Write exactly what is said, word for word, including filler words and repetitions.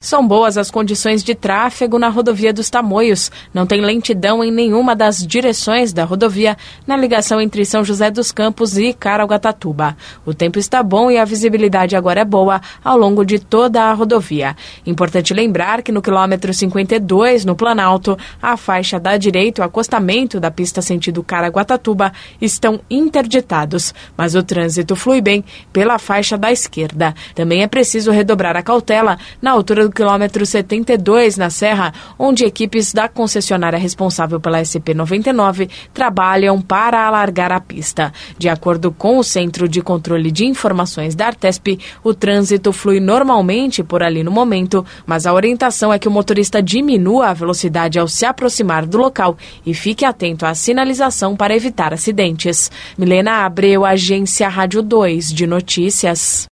São boas as condições de tráfego na rodovia dos Tamoios. Não tem lentidão em nenhuma das direções da rodovia na ligação entre São José dos Campos e Caraguatatuba. O tempo está bom e a visibilidade agora é boa ao longo de toda a rodovia. Importante lembrar que no quilômetro cinquenta e dois, no Planalto, a faixa da direita e o acostamento da pista sentido Caraguatatuba estão interditados, mas o trânsito flui bem pela faixa da esquerda. Também é preciso redobrar a cautela na altura do quilômetro setenta e dois, na Serra, onde equipes da concessionária responsável pela S P noventa e nove trabalham para alargar a pista. De acordo com o Centro de Controle de Informações da Artesp, o trânsito flui normalmente por ali no momento, mas a orientação é que o motorista diminua a velocidade ao se aproximar do local e fique atento à sinalização para evitar acidentes. Milena Abreu, Agência Rádio dois de Notícias.